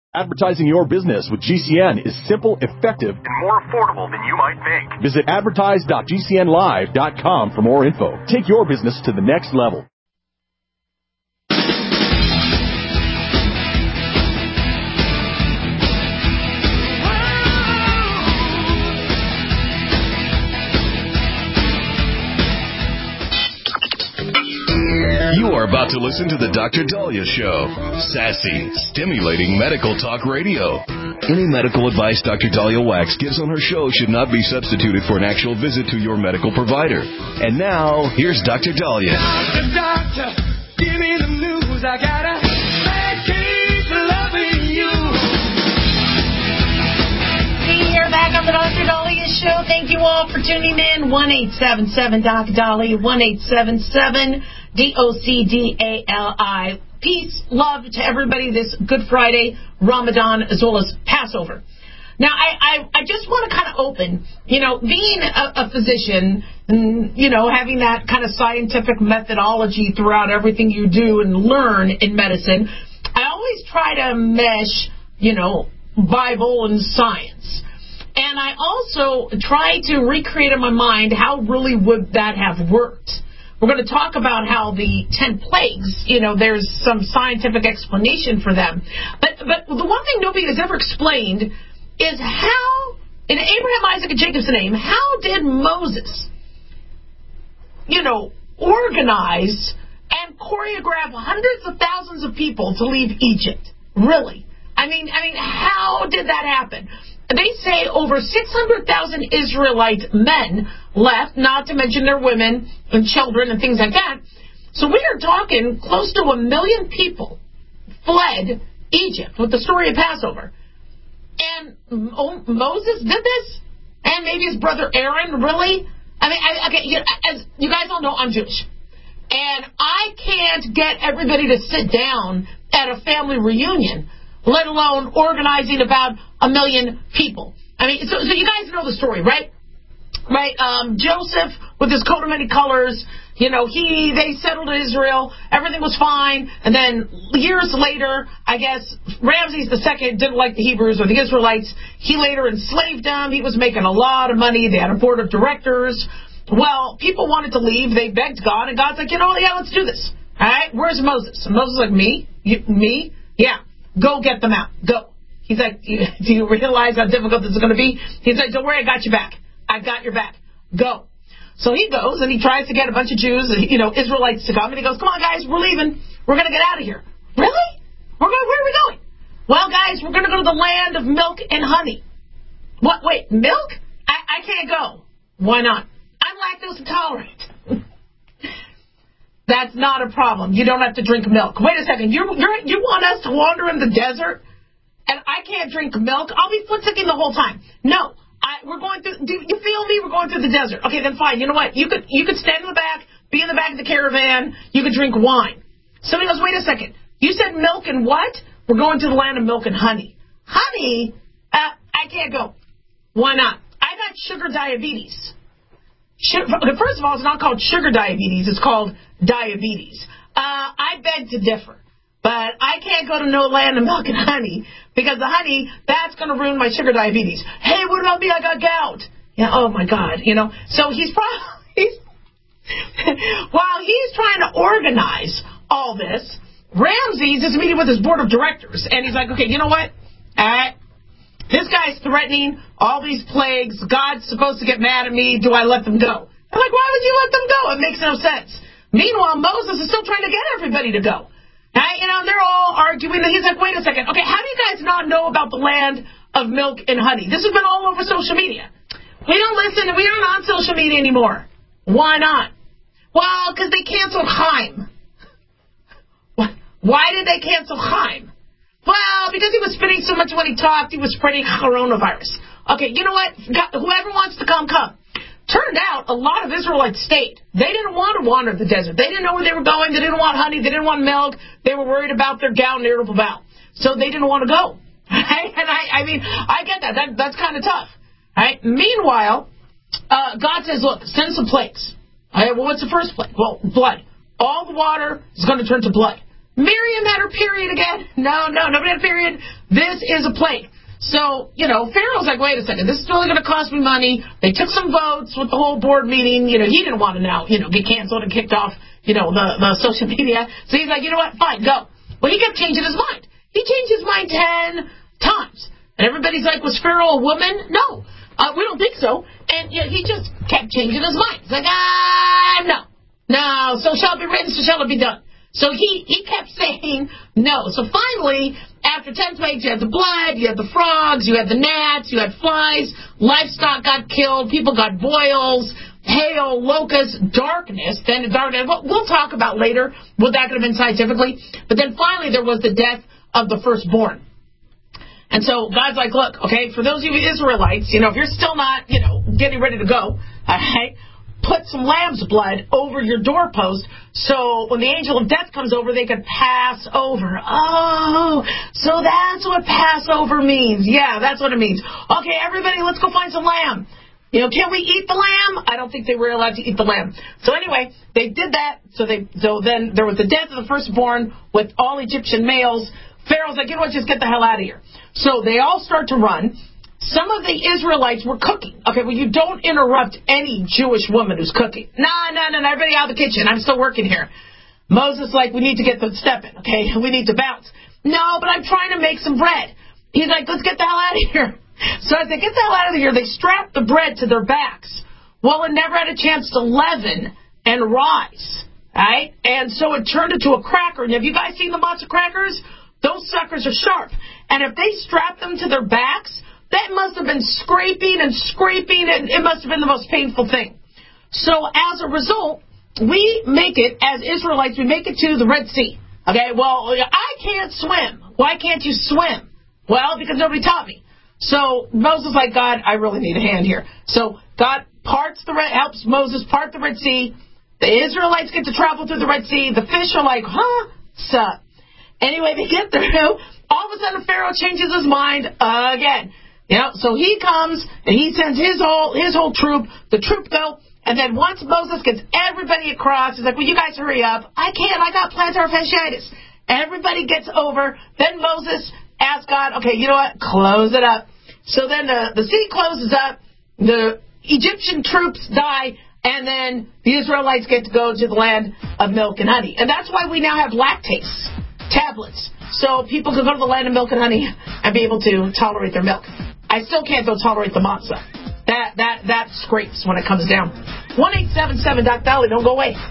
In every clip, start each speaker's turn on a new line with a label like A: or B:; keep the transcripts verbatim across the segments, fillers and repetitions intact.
A: Advertising your business with G C N is simple, effective,
B: and more affordable than you might think.
A: Visit advertise dot g c n live dot com for more info. Take your business to the next level.
C: You are about to listen to the Doctor Daliah Show. Sassy, stimulating medical talk radio. Any medical advice Doctor Daliah Wax gives on her show should not be substituted for an actual visit to your medical provider. And now, here's Doctor Daliah.
D: Doctor, doctor, give me the news. I gotta keep loving you.
E: We're back on the Doctor Daliah Show. Thank you all for tuning in. one eight seven seven Doctor Daliah, one eight seven seven D O C D A L I. Peace, love to everybody this Good Friday, Ramadan, as well as Passover. Now, I, I, I just want to kind of open, you know, being a, a physician, and, you know, having that kind of scientific methodology throughout everything you do and learn in medicine, I always try to mesh, you know, Bible and science. And I also try to recreate in my mind how really would that have worked. We're going to talk about how the ten plagues, you know, there's some scientific explanation for them. But but the one thing nobody has ever explained is how, in Abraham, Isaac, and Jacob's name, how did Moses, you know, organize and choreograph hundreds of thousands of people to leave Egypt? Really? I mean, I mean, how did that happen? They say over six hundred thousand Israelite men left, not to mention their women and children and things like that. So we are talking close to a million people fled Egypt with the story of Passover. And Moses did this? And maybe his brother Aaron, really? I mean, I, okay, you, as you guys all know, I'm Jewish. And I can't get everybody to sit down at a family reunion, let alone organizing about a million people. I mean, so, so you guys know the story, right? Right? Um, Joseph, with his coat of many colors, you know, he they settled in Israel. Everything was fine. And then years later, I guess, Ramses the Second didn't like the Hebrews or the Israelites. He later enslaved them. He was making a lot of money. They had a board of directors. Well, people wanted to leave. They begged God, and God's like, you know, yeah, let's do this. All right? Where's Moses? And Moses is like, me? You, me? Yeah. Go get them out. Go. He's like, do you, do you realize how difficult this is going to be? He's like, don't worry, I got your back. I got your back. Go. So he goes, and he tries to get a bunch of Jews, you know, Israelites to come, and he goes, come on, guys, we're leaving. We're going to get out of here. Really? We're going. Where are we going? Well, guys, we're going to go to the land of milk and honey. What? Wait, milk? I, I can't go. Why not? I'm lactose intolerant. That's not a problem. You don't have to drink milk. Wait a second. You're, you're, you want us to wander in the desert, and I can't drink milk? I'll be foot-sicking the whole time. No. I, we're going through. Do you feel me? We're going through the desert. Okay, then fine. You know what? You could you could stand in the back, be in the back of the caravan. You could drink wine. So he goes, wait a second. You said milk and what? We're going to the land of milk and honey. Honey? Uh, I can't go. Why not? I got sugar diabetes. Sugar, first of all, it's not called sugar diabetes. It's called diabetes. Uh, I beg to differ. But I can't go to no land of milk and honey, because the honey, that's going to ruin my sugar diabetes. Hey, what about me? I got gout. Yeah, oh, my God. You know, so he's probably, while he's trying to organize all this, Ramses is meeting with his board of directors. And he's like, okay, you know what? All right. This guy's threatening all these plagues. God's supposed to get mad at me. Do I let them go? I'm like, why would you let them go? It makes no sense. Meanwhile, Moses is still trying to get everybody to go. Right? You know, they're all arguing. He's like, wait a second. Okay, how do you guys not know about the land of milk and honey? This has been all over social media. We don't listen. We aren't on social media anymore. Why not? Well, because they canceled Chaim. Why did they cancel Chaim? Well, because he was spitting so much when he talked, he was spreading coronavirus. Okay, you know what? Whoever wants to come, come. Turned out a lot of Israelites stayed. They didn't want to wander the desert. They didn't know where they were going. They didn't want honey. They didn't want milk. They were worried about their gout and irritable bowel. So they didn't want to go. Right? And I, I mean, I get that. that that's kind of tough. Right? Meanwhile, uh, God says, look, send some plagues. Right, well, what's the first plague? Well, blood. All the water is going to turn to blood. Miriam had her period again. No, no, nobody had a period. This is a plague. So, you know, Pharaoh's like, wait a second, this is really going to cost me money. They took some votes with the whole board meeting. You know, he didn't want to now, you know, get canceled and kicked off, you know, the, the social media. So he's like, you know what, fine, go. Well, he kept changing his mind. He changed his mind ten times. And everybody's like, was Pharaoh a woman? No, uh, we don't think so. And you know, he just kept changing his mind. He's like, ah, no. No, so shall it be written, so shall it be done. So he, he kept saying no. So finally, after ten plagues, you had the blood, you had the frogs, you had the gnats, you had flies, livestock got killed, people got boils, hail, locusts, darkness. Then the darkness, we'll talk about later what that could have been scientifically. But then finally there was the death of the firstborn. And so God's like, look, okay, for those of you Israelites, you know, if you're still not, you know, getting ready to go, all right, put some lamb's blood over your doorpost so when the angel of death comes over, they could pass over. Oh, so that's what Passover means. Yeah, that's what it means. Okay, everybody, let's go find some lamb. You know, can we eat the lamb? I don't think they were allowed to eat the lamb. So anyway, they did that. So they, so then there was the death of the firstborn with all Egyptian males. Pharaoh's like, you know what, just get the hell out of here. So they all start to run. Some of the Israelites were cooking. Okay, well, you don't interrupt any Jewish woman who's cooking. Nah, nah, nah, everybody out of the kitchen. I'm still working here. Moses like, we need to get the step in, okay? We need to bounce. No, but I'm trying to make some bread. He's like, let's get the hell out of here. So as they get the hell out of here, they strap the bread to their backs. Well, it never had a chance to leaven and rise, right? And so it turned into a cracker. And have you guys seen the matzo crackers? Those suckers are sharp. And if they strap them to their backs, that must have been scraping and scraping, and it must have been the most painful thing. So as a result, we make it, as Israelites, we make it to the Red Sea. Okay, well, I can't swim. Why can't you swim? Well, because nobody taught me. So Moses is like, God, I really need a hand here. So God parts the Red, helps Moses part the Red Sea. The Israelites get to travel through the Red Sea. The fish are like, huh? Sup? Anyway, they get through. All of a sudden, Pharaoh changes his mind again. You know, so he comes and he sends his whole his whole troop. The troop go, and then once Moses gets everybody across, he's like, "Will you guys hurry up? I can't. I got plantar fasciitis." Everybody gets over. Then Moses asks God, "Okay, you know what? Close it up." So then the the sea closes up. The Egyptian troops die, and then the Israelites get to go to the land of milk and honey. And that's why we now have lactase tablets, so people can go to the land of milk and honey and be able to tolerate their milk. I still can't, though, tolerate the matzah. That that that scrapes when it comes down. one eight seven seven Doc Dolly, don't go away.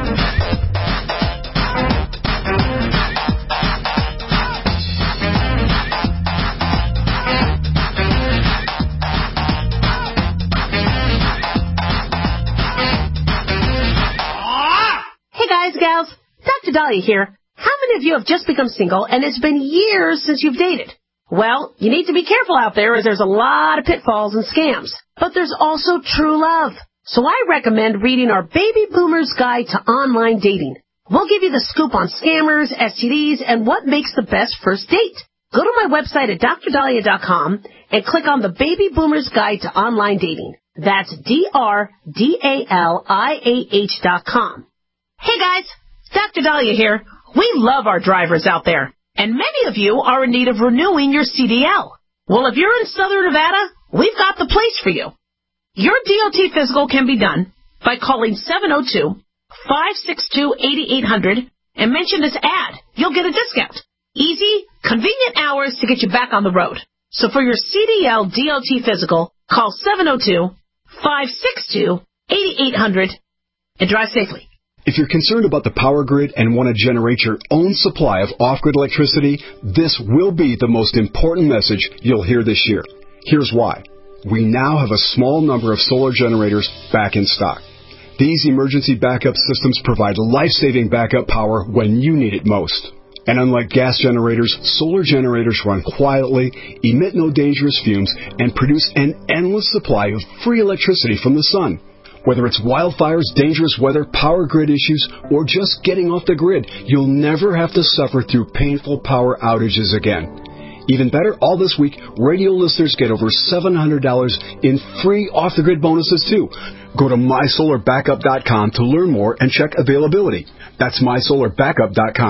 F: Hey guys, gals, Doctor Dahlia here. How many of you have just become single and it's been years since you've dated? Well, you need to be careful out there as there's a lot of pitfalls and scams. But there's also true love. So I recommend reading our Baby Boomer's Guide to Online Dating. We'll give you the scoop on scammers, S T Ds, and what makes the best first date. Go to my website at dr dahlia dot com and click on the Baby Boomer's Guide to Online Dating. That's D R D A L I A H dot com. Hey guys, Doctor Dahlia here. We love our drivers out there, and many of you are in need of renewing your C D L. Well, if you're in Southern Nevada, we've got the place for you. Your D O T physical can be done by calling seven oh two, five six two, eight eight hundred and mention this ad. You'll get a discount. Easy, convenient hours to get you back on the road. So for your C D L D O T physical, call seven oh two, five six two, eight eight hundred and drive safely.
G: If you're concerned about the power grid and want to generate your own supply of off-grid electricity, this will be the most important message you'll hear this year. Here's why. We now have a small number of solar generators back in stock. These emergency backup systems provide life-saving backup power when you need it most. And unlike gas generators, solar generators run quietly, emit no dangerous fumes, and produce an endless supply of free electricity from the sun. Whether it's wildfires, dangerous weather, power grid issues, or just getting off the grid, you'll never have to suffer through painful power outages again. Even better, all this week, radio listeners get over seven hundred dollars in free off-the-grid bonuses, too. Go to my solar backup dot com to learn more and check availability. That's my solar backup dot com.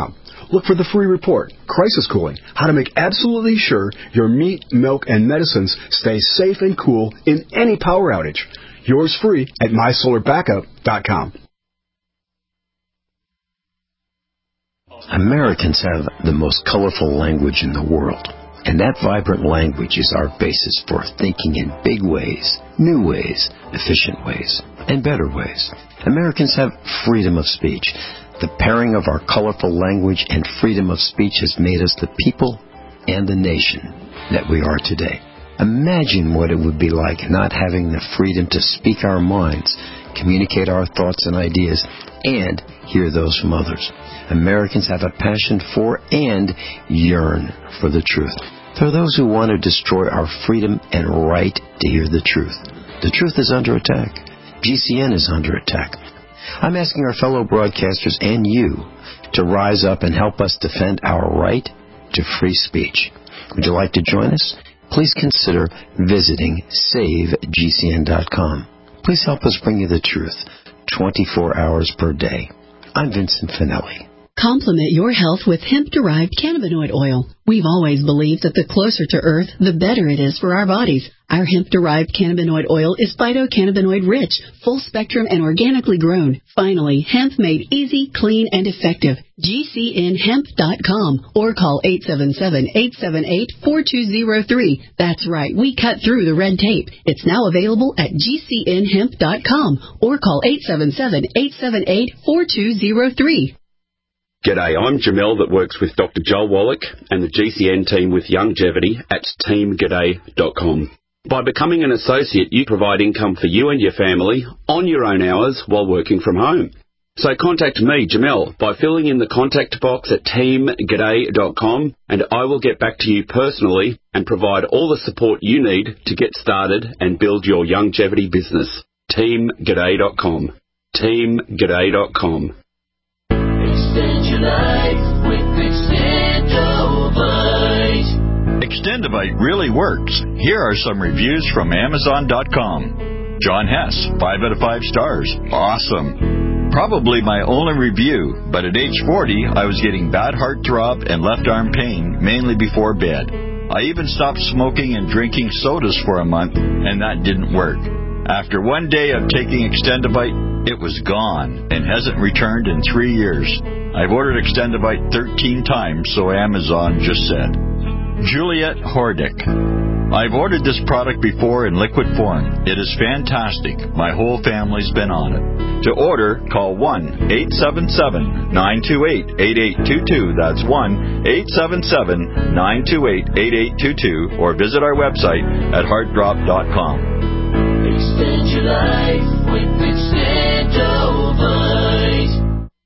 G: Look for the free report, Crisis Cooling, how to make absolutely sure your meat, milk, and medicines stay safe and cool in any power outage. Yours free at my solar backup dot com.
H: Americans have the most colorful language in the world, and that vibrant language is our basis for thinking in big ways, new ways, efficient ways, and better ways. Americans have freedom of speech. The pairing of our colorful language and freedom of speech has made us the people and the nation that we are today. Imagine what it would be like not having the freedom to speak our minds, communicate our thoughts and ideas, and hear those from others. Americans have a passion for and yearn for the truth. There are those who want to destroy our freedom and right to hear the truth. The truth is under attack. G C N is under attack. I'm asking our fellow broadcasters and you to rise up and help us defend our right to free speech. Would you like to join us? Please consider visiting save G C N dot com. Please help us bring you the truth twenty-four hours per day. I'm Vincent Finelli.
I: Complement your health with hemp-derived cannabinoid oil. We've always believed that the closer to Earth, the better it is for our bodies. Our hemp-derived cannabinoid oil is phytocannabinoid-rich, full-spectrum, and organically grown. Finally, hemp made easy, clean, and effective. G C N hemp dot com or call eight seven seven, eight seven eight, four two zero three. That's right, we cut through the red tape. It's now available at G C N hemp dot com or call eight seven seven, eight seven eight, four two zero three.
J: G'day, I'm Jamel that works with Doctor Joel Wallach and the G C N team with Longevity at team g'day dot com. By becoming an associate, you provide income for you and your family on your own hours while working from home. So contact me, Jamel, by filling in the contact box at team g'day dot com, and I will get back to you personally and provide all the support you need to get started and build your longevity business. team g'day dot com. team g'day dot com.
D: Extend your life with Extendovite.
K: Extendovite really works. Here are some reviews from Amazon dot com. John Hess, five out of five stars. Awesome. Probably my only review, but at age forty, I was getting bad heart throb and left arm pain, mainly before bed. I even stopped smoking and drinking sodas for a month, and that didn't work. After one day of taking Extendovite, it was gone and hasn't returned in three years. I've ordered Extendovite thirteen times, so Amazon just said. Juliet Hordick. I've ordered this product before in liquid form. It is fantastic. My whole family's been on it. To order, call one eight seven seven, nine two eight, eight eight two two. That's one eight seven seven, nine two eight, eight eight two two, or visit our website at heart drop dot com.
D: Extend your life with Extendovite.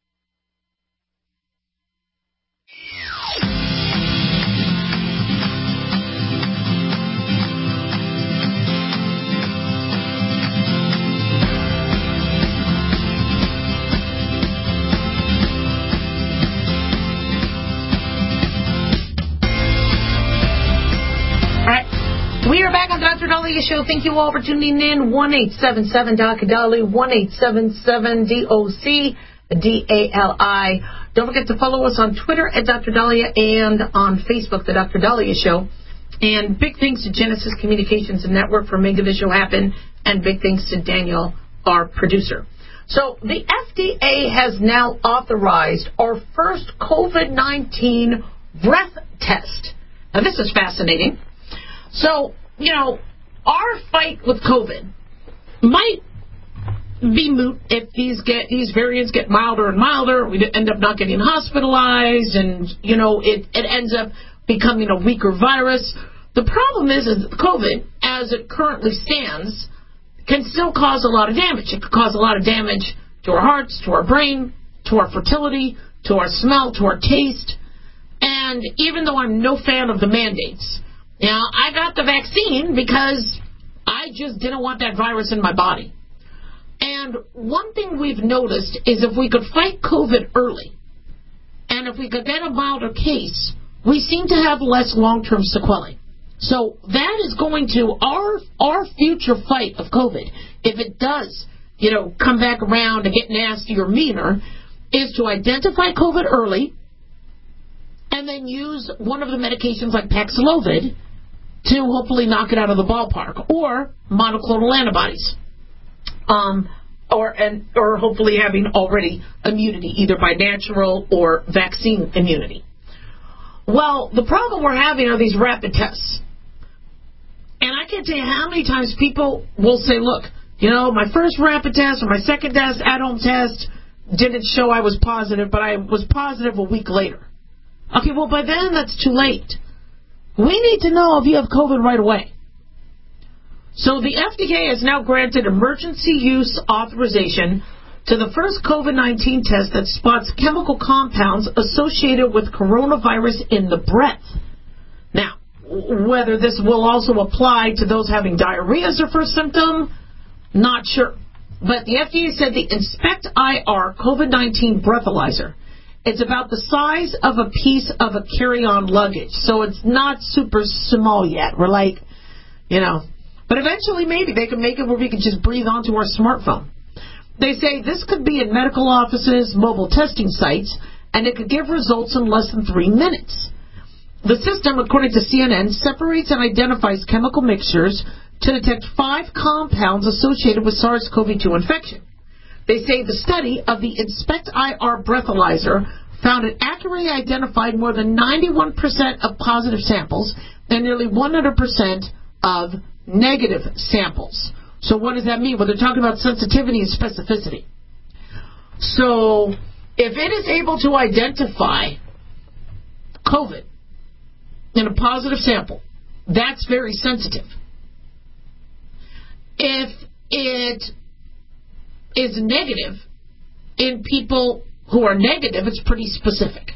E: We are back on Doctor Dalia's show. Thank you all for tuning in. one eight seven seven D O C Dali, one eight seven seven D O C D A L I. Don't forget to follow us on Twitter at Doctor Dalia and on Facebook, The Doctor Dalia Show. And big thanks to Genesis Communications and Network for making this show happen. And big thanks to Daniel, our producer. So the F D A has now authorized our first COVID nineteen breath test. Now, this is fascinating. So, you know, our fight with COVID might be moot if these get these variants get milder and milder. We end up not getting hospitalized, and, you know, it, it ends up becoming a weaker virus. The problem is, is that COVID, as it currently stands, can still cause a lot of damage. It could cause a lot of damage to our hearts, to our brain, to our fertility, to our smell, to our taste. And even though I'm no fan of the mandates, now, I got the vaccine because I just didn't want that virus in my body. And one thing we've noticed is if we could fight COVID early, and if we could get a milder case, we seem to have less long-term sequelae. So that is going to, our our future fight of COVID, if it does, you know, come back around and get nasty or meaner, is to identify COVID early,
L: and then use one of the medications like Paxlovid to hopefully knock it out of the ballpark, or monoclonal antibodies, um, or and or hopefully having already immunity, either by natural or vaccine immunity. Well, the problem we're having are these rapid tests. And I can't tell you how many times people will say, look, you know, my first rapid test or my second test, at-home test, didn't show I was positive, but I was positive a week later. Okay, well, by then, that's too late. We need to know if you have COVID right away. So the F D A has now granted emergency use authorization to the first COVID nineteen test that spots chemical compounds associated with coronavirus in the breath. Now, whether this will also apply to those having diarrhea as their first symptom, not sure. But the F D A said the Inspect I R COVID nineteen breathalyzer, it's about the size of a piece of a carry-on luggage. So it's not super small yet. We're like, you know, but eventually maybe they can make it where we can just breathe onto our smartphone. They say this could be in medical offices, mobile testing sites, and it could give results in less than three minutes. The system, according to C N N, separates and identifies chemical mixtures to detect five compounds associated with SARS-C o V two infection. They say the study of the Inspect I R breathalyzer found it accurately identified more than ninety-one percent of positive samples and nearly one hundred percent of negative samples. So what does that mean? Well, they're talking about sensitivity and specificity. So if it is able to identify COVID in a positive sample, that's very sensitive. If it is negative in people who are negative, it's pretty specific.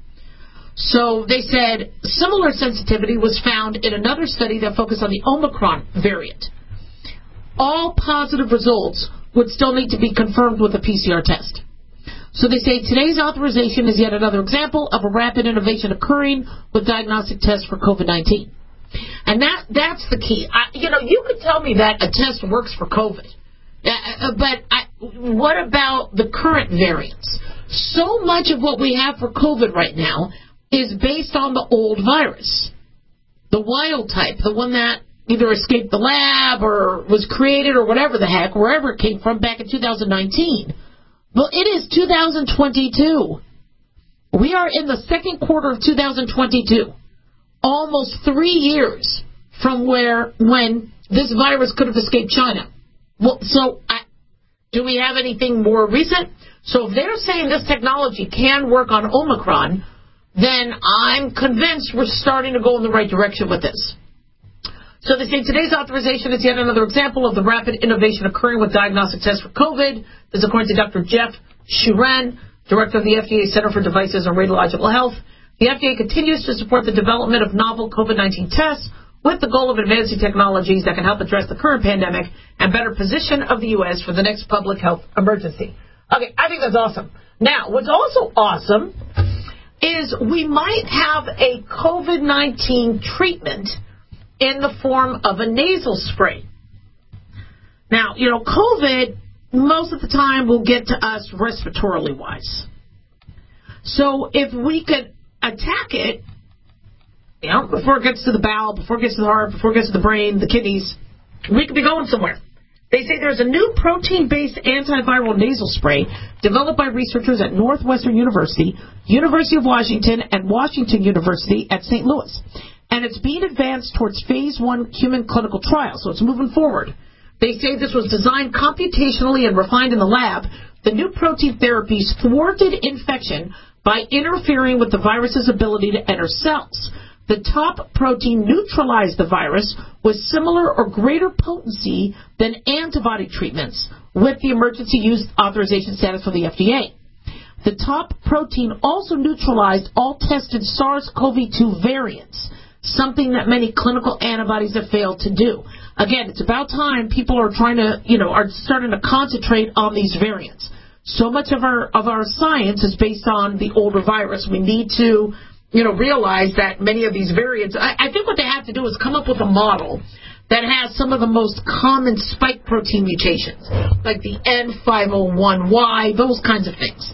L: So they said similar sensitivity was found in another study that focused on the Omicron variant. All positive results would still need to be confirmed with a P C R test. So they say today's authorization is yet another example of a rapid innovation occurring with diagnostic tests for COVID nineteen. And that that's the key. I, you know, you could tell me that a test works for COVID. Uh, but I, what about the current variants? So much of what we have for COVID right now is based on the old virus, the wild type, the one that either escaped the lab or was created or whatever the heck, wherever it came from back in two thousand nineteen. Well, it is two thousand twenty-two. We are in the second quarter of two thousand twenty-two. Almost three years from where when this virus could have escaped China. Well, so I, do we have anything more recent? So if they're saying this technology can work on Omicron, then I'm convinced we're starting to go in the right direction with this. So they say today's authorization is yet another example of the rapid innovation occurring with diagnostic tests for COVID. This is according to Doctor Jeff Shuren, director of the F D A Center for Devices and Radiological Health. The F D A continues to support the development of novel COVID nineteen tests with the goal of advancing technologies that can help address the current pandemic and better position of the U S for the next public health emergency. Okay, I think that's awesome. Now, what's also awesome is we might have a COVID nineteen treatment in the form of a nasal spray. Now, you know, COVID, most of the time, will get to us respiratorily wise. So if we could attack it, you know, before it gets to the bowel, before it gets to the heart, before it gets to the brain, the kidneys, we could be going somewhere. They say there's a new protein-based antiviral nasal spray developed by researchers at Northwestern University, University of Washington, and Washington University at Saint Louis. And it's being advanced towards phase one human clinical trials, so it's moving forward. They say this was designed computationally and refined in the lab. The new protein therapies thwarted infection by interfering with the virus's ability to enter cells. The top protein neutralized the virus with similar or greater potency than antibody treatments with the emergency use authorization status for the F D A. The top protein also neutralized all tested SARS-C o V two variants, something that many clinical antibodies have failed to do. Again, it's about time people are trying to, you know, are starting to concentrate on these variants. So much of our of our science is based on the older virus. We need to, you know, realize that many of these variants, I, I think what they have to do is come up with a model that has some of the most common spike protein mutations, like the N five oh one Y, those kinds of things.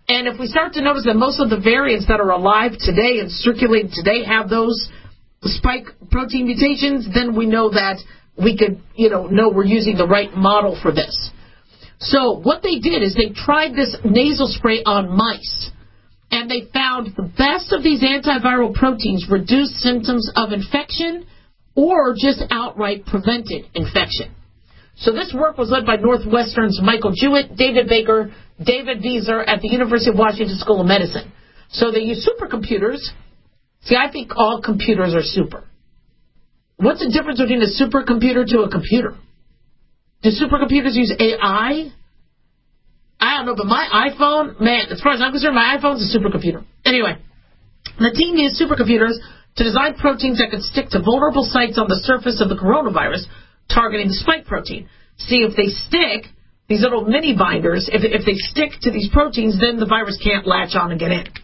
L: And if we start to notice that most of the variants that are alive today and circulating today have those spike protein mutations, then we know that we could, you know, know we're using the right model for this. So what they did is they tried this nasal spray on mice, and they found the best of these antiviral proteins reduced symptoms of infection or just outright prevented infection. So this work was led by Northwestern's Michael Jewett, David Baker, David Vieser at the University of Washington School of Medicine. So they use supercomputers. See, I think all computers are super. What's the difference between a supercomputer to a computer? Do supercomputers use A I? I don't know, but my iPhone, man, as far as I'm concerned, my iPhone's a supercomputer. Anyway, the team used supercomputers to design proteins that could stick to vulnerable sites on the surface of the coronavirus, targeting the spike protein. See, if they stick, these little mini binders, if, if they stick to these proteins, then the virus can't latch on and get in.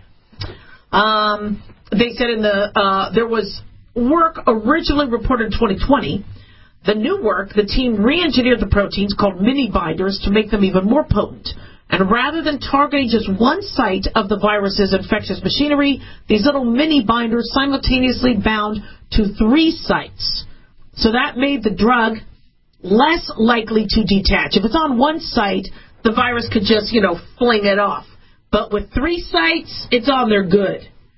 L: Um, they said in the, uh, there was work originally reported in twenty twenty. The new work, the team re-engineered the proteins called mini binders to make them even more potent. And rather than targeting just one site of the virus's infectious machinery, these little mini binders simultaneously bound to three sites. So that made the drug less likely to detach. If it's on one site, the virus could just, you know, fling it off. But with three sites, it's on there good.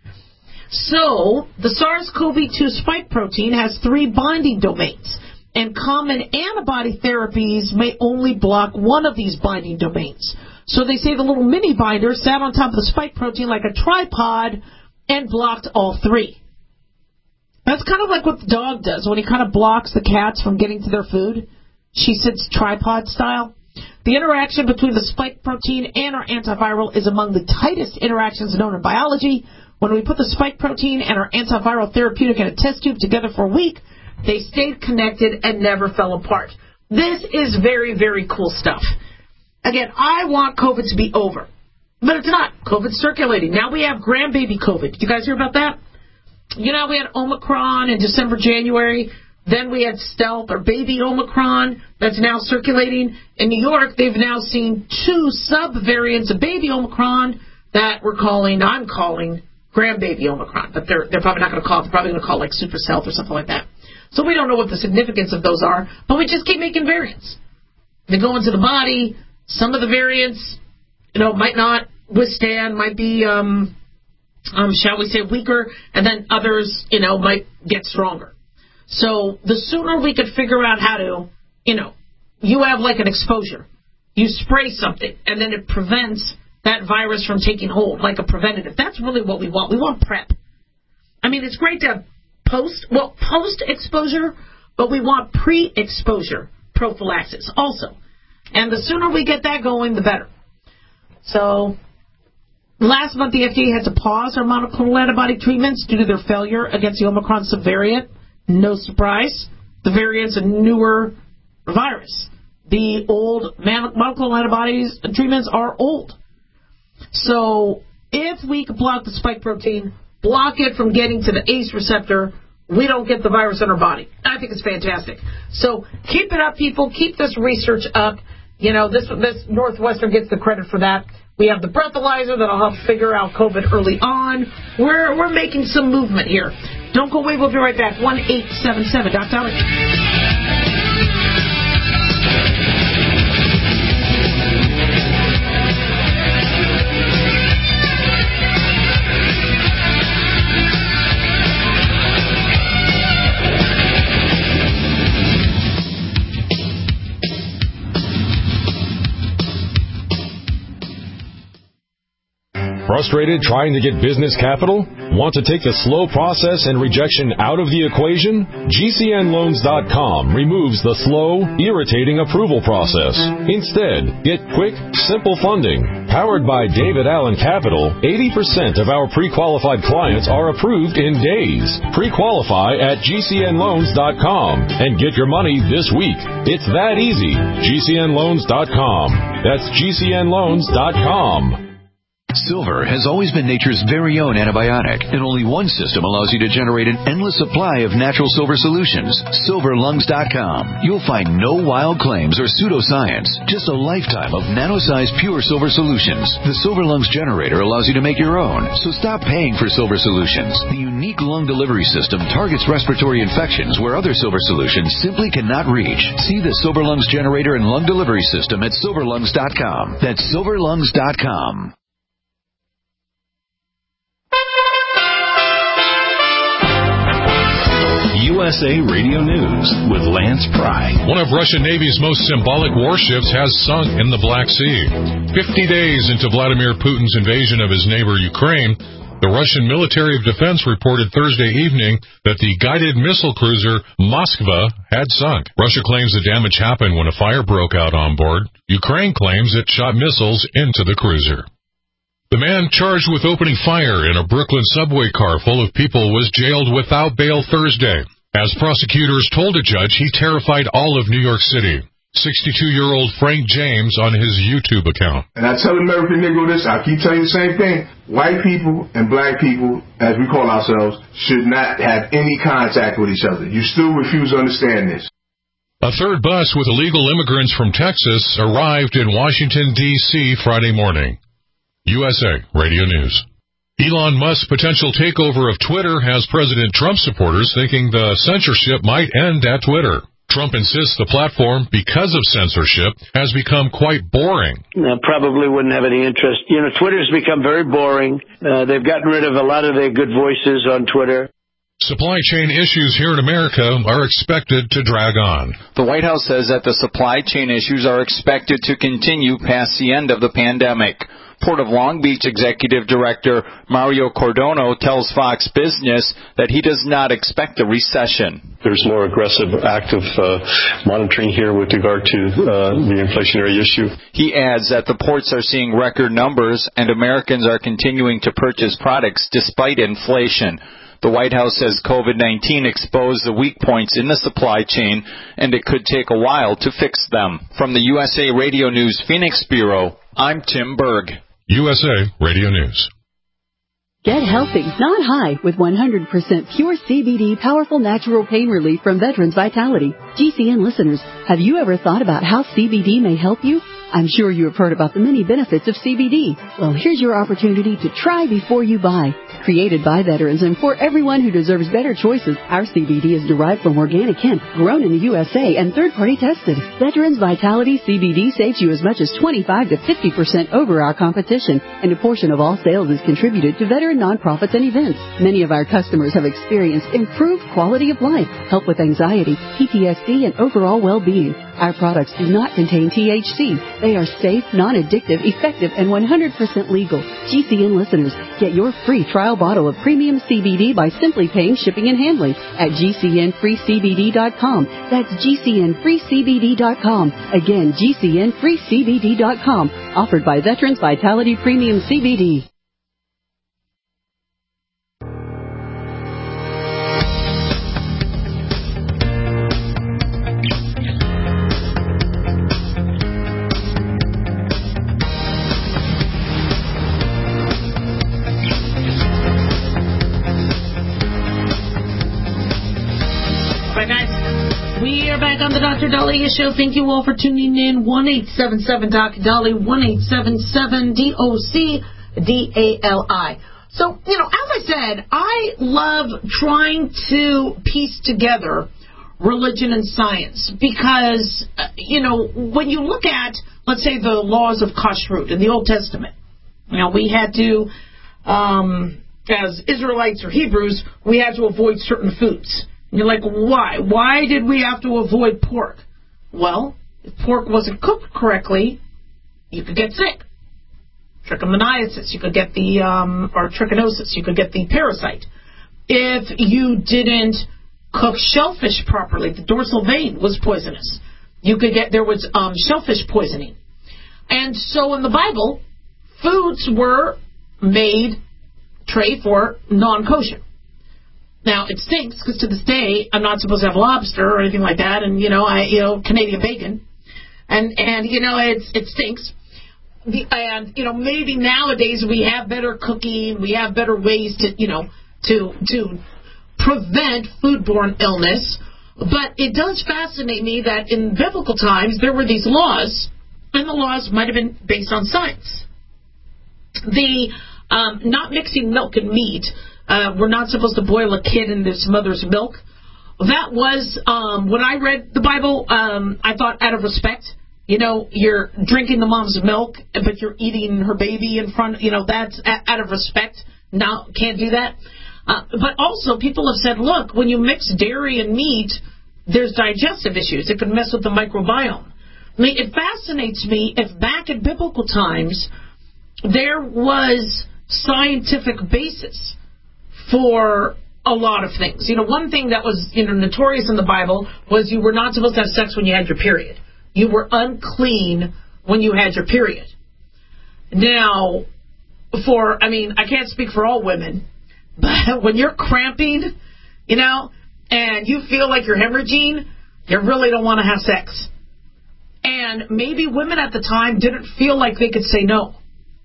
L: So the SARS-C o V two spike protein has three binding domains, and common antibody therapies may only block one of these binding domains. So they say the little mini binder sat on top of the spike protein like a tripod and blocked all three. That's kind of like what the dog does when he kind of blocks the cats from getting to their food. She sits tripod style. The interaction between the spike protein and our antiviral is among the tightest interactions known in biology. When we put the spike protein and our antiviral therapeutic in a test tube together for a week, they stayed connected and never fell apart. This is very, very cool stuff. Again, I want COVID to be over, but it's not. COVID's circulating. Now we have grandbaby COVID. Did you guys hear about that? You know, we had Omicron in December, January. Then we had stealth or baby Omicron that's now circulating. In New York, they've now seen two sub-variants of baby Omicron that we're calling, I'm calling, grandbaby Omicron. But they're, they're probably not going to call it. They're probably going to call it like super stealth or something like that. So we don't know what the significance of those are, but we just keep making variants. They go into the body. Some of the variants, you know, might not withstand, might be, um, um, shall we say, weaker, and then others, you know, might get stronger. So the sooner we could figure out how to, you know, you have like an exposure. You spray something, and then it prevents that virus from taking hold, like a preventative. That's really what we want. We want PrEP. I mean, it's great to have post, well, post-exposure, but we want pre-exposure prophylaxis also. And the sooner we get that going, the better. So last month, the F D A had to pause their monoclonal antibody treatments due to their failure against the Omicron subvariant. No surprise. The variant's a newer virus. The old monoclonal antibodies treatments are old. So if we could block the spike protein, block it from getting to the A C E receptor, we don't get the virus in our body. I think it's fantastic. So keep it up, people. Keep this research up. You know, this this Northwestern gets the credit for that. We have the breathalyzer that'll help figure out COVID early on. We're we're making some movement here. Don't go away. We'll be right back. one eight seven seven Doc Dolly.
M: Frustrated trying to get business capital? Want to take the slow process and rejection out of the equation? G C N loans dot com removes the slow, irritating approval process. Instead, get quick, simple funding. Powered by David Allen Capital, eighty percent of our pre-qualified clients are approved in days. Pre-qualify at G C N loans dot com and get your money this week. It's that easy. G C N loans dot com. That's G C N loans dot com.
C: Silver has always been nature's very own antibiotic, and only one system allows you to generate an endless supply of natural silver solutions. silver lungs dot com. You'll find no wild claims or pseudoscience, just a lifetime of nano-sized pure silver solutions. The Silver Lungs generator allows you to make your own, so stop paying for silver solutions. The unique lung delivery system targets respiratory infections where other silver solutions simply cannot reach. See the Silver Lungs generator and lung delivery system at silver lungs dot com. That's silver lungs dot com.
N: U S A Radio News with Lance Pry.
M: One of Russian Navy's most symbolic warships has sunk in the Black Sea. Fifty days into Vladimir Putin's invasion of his neighbor Ukraine, the Russian Military of Defense reported Thursday evening that the guided missile cruiser Moskva had sunk. Russia claims the damage happened when a fire broke out on board. Ukraine claims it shot missiles into the cruiser. The man charged with opening fire in a Brooklyn subway car full of people was jailed without bail Thursday. As prosecutors told a judge, he terrified all of New York City. sixty-two-year-old Frank James on his YouTube account.
O: And I tell American Negro this, I keep telling you the same thing. White people and black people, as we call ourselves, should not have any contact with each other. You still refuse to understand this.
M: A third bus with illegal immigrants from Texas arrived in Washington, D C Friday morning. U S A Radio News. Elon Musk's potential takeover of Twitter has President Trump supporters thinking the censorship might end at Twitter. Trump insists the platform, because of censorship, has become quite boring.
P: Uh, probably wouldn't have any interest. You know, Twitter's become very boring. Uh, they've gotten rid of a lot of their good voices on Twitter.
M: Supply chain issues here in America are expected to drag on.
Q: The White House says that the supply chain issues are expected to continue past the end of the pandemic. Port of Long Beach Executive Director Mario Cordono tells Fox Business that he does not expect a recession.
R: There's more aggressive, active uh, monitoring here with regard to uh, the inflationary issue.
Q: He adds that the ports are seeing record numbers and Americans are continuing to purchase products despite inflation. The White House says COVID nineteen exposed the weak points in the supply chain, and it could take a while to fix them. From the U S A Radio News Phoenix Bureau, I'm Tim Berg.
M: U S A Radio News.
I: Get healthy, not high, with one hundred percent pure C B D powerful natural pain relief from Veterans Vitality. G C N listeners, have you ever thought about how C B D may help you? I'm sure you have heard about the many benefits of C B D. Well, here's your opportunity to try before you buy. Created by veterans and for everyone who deserves better choices, our C B D is derived from organic hemp, grown in the U S A and third-party tested. Veterans Vitality C B D saves you as much as twenty-five to fifty percent over our competition, and a portion of all sales is contributed to veteran nonprofits and events. Many of our customers have experienced improved quality of life, help with anxiety, P T S D, and overall well-being. Our products do not contain T H C. They are safe, non-addictive, effective, and one hundred percent legal. G C N listeners, get your free trial bottle of premium C B D by simply paying shipping and handling at G C N free C B D dot com. That's G C N free C B D dot com. Again, G C N free C B D dot com. Offered by Veterans Vitality Premium C B D.
E: On the Doctor Daliah Show. Thank you all for tuning in. one eight seven seven D O C D A L I, one eight seven seven D O C D A L I. So, you know, as I said, I love trying to piece together religion and science because, uh, you know, when you look at, let's say, the laws of kashrut in the Old Testament, you know, we had to, um, as Israelites or Hebrews, we had to avoid certain foods. You're like, why? Why did we have to avoid pork? Well, if pork wasn't cooked correctly, you could get sick. Trichomoniasis, you could get the, um, or trichinosis, you could get the parasite. If you didn't cook shellfish properly, the dorsal vein was poisonous. You could get, there was um, shellfish poisoning. And so in the Bible, foods were made, tray for non-kosher. Now, it stinks, because to this day, I'm not supposed to have lobster or anything like that, and, you know, I, you know, Canadian bacon, and, and you know, it's, it stinks.
L: the, and you know, maybe nowadays we have better cooking, we have better ways to, you know, to to prevent foodborne illness. But it does fascinate me that in biblical times there were these laws, and the laws might have been based on science. The um, not mixing milk and meat. Uh, we're not supposed to boil a kid in its mother's milk. That was, um, when I read the Bible, um, I thought out of respect. You know, you're drinking the mom's milk, but you're eating her baby in front. You know, that's out of respect. No, can't do that. Uh, but also, people have said, look, when you mix dairy and meat, there's digestive issues. It could mess with the microbiome. I mean, it fascinates me if back in biblical times there was scientific basis for a lot of things. You know, one thing that was, you know, notorious in the Bible was you were not supposed to have sex when you had your period. You were unclean when you had your period. Now, for, I mean, I can't speak for all women, but when you're cramping, you know, and you feel like you're hemorrhaging, you really don't want to have sex. And maybe women at the time didn't feel like they could say no.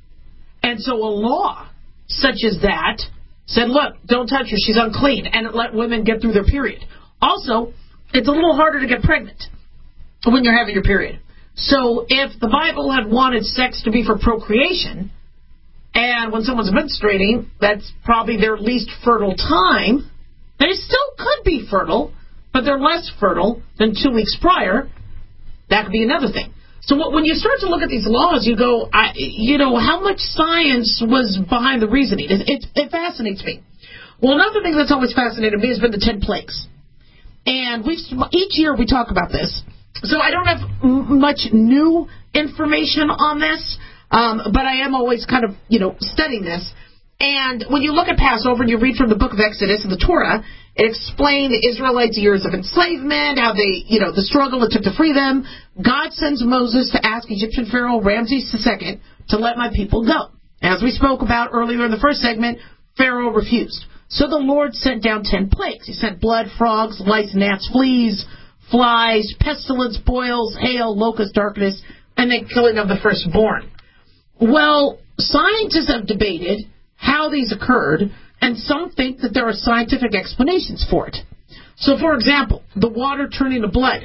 L: And so a law such as that said, look, don't touch her, she's unclean, and it let women get through their period. Also, it's a little harder to get pregnant when you're having your period. So if the Bible had wanted sex to be for procreation, and when someone's menstruating, that's probably their least fertile time, they still could be fertile, but they're less fertile than two weeks prior. That could be another thing. So when you start to look at these laws, you go, I, you know, how much science was behind the reasoning? It, it, it fascinates me. Well, another thing that's always fascinated me has been the ten plagues. And we each year we talk about this. So I don't have m- much new information on this, um, but I am always kind of, you know, studying this. And when you look at Passover and you read from the book of Exodus and the Torah, it explained the Israelites' years of enslavement, how they, you know, the struggle it took to free them. God sends Moses to ask Egyptian Pharaoh Ramses the Second to let my people go. As we spoke about earlier in the first segment, Pharaoh refused. So the Lord sent down ten plagues. He sent blood, frogs, lice, gnats, fleas, flies, pestilence, boils, hail, locust, darkness, and the killing of the firstborn. Well, scientists have debated how these occurred, and some think that there are scientific explanations for it. So, for example, the water turning to blood.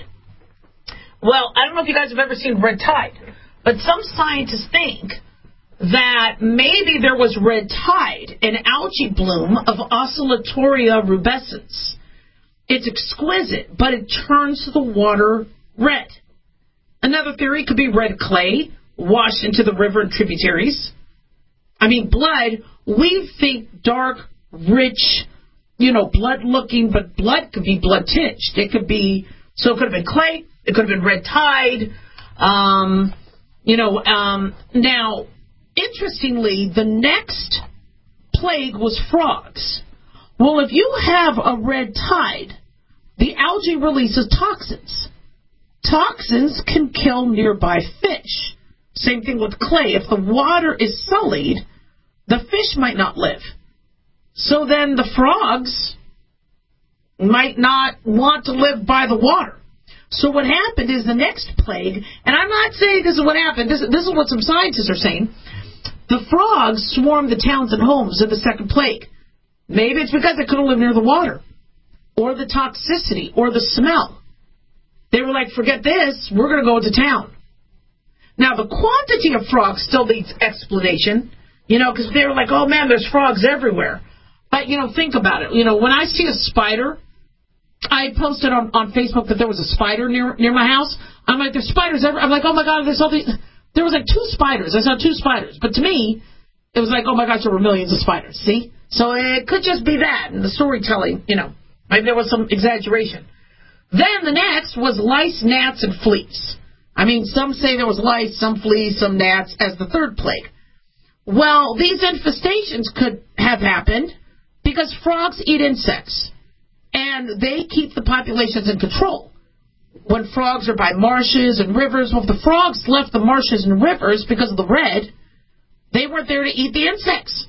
L: Well, I don't know if you guys have ever seen red tide, but some scientists think that maybe there was red tide, an algae bloom of Oscillatoria rubescens. It's exquisite, but it turns the water red. Another theory could be red clay washed into the river and tributaries. I mean, blood, we think dark, rich, you know, blood-looking, but blood could be blood-tinged. It could be, so it could have been clay, it could have been red tide. Um, you know, um, now, interestingly, the next plague was frogs. Well, if you have a red tide, the algae releases toxins. Toxins can kill nearby fish. Same thing with clay. If the water is sullied, the fish might not live. So then the frogs might not want to live by the water. So what happened is the next plague, and I'm not saying this is what happened, this, this is what some scientists are saying, the frogs swarmed the towns and homes in the second plague. Maybe it's because they couldn't live near the water, or the toxicity, or the smell. They were like, forget this, we're going to go into town. Now, the quantity of frogs still needs explanation, you know, because they were like, oh, man, there's frogs everywhere. But, you know, think about it. You know, when I see a spider, I posted on, on Facebook that there was a spider near near my house. I'm like, there's spiders everywhere. I'm like, oh, my God, there's all these. There was like two spiders. I saw two spiders. But to me, it was like, oh, my gosh, there were millions of spiders. See? So it could just be that. And the storytelling, you know, maybe there was some exaggeration. Then the next was lice, gnats, and fleas. I mean, some say there was lice, some fleas, some gnats as the third plague. Well, these infestations could have happened because frogs eat insects, and they keep the populations in control. When frogs are by marshes and rivers, well, if the frogs left the marshes and rivers because of the red, they weren't there to eat the insects.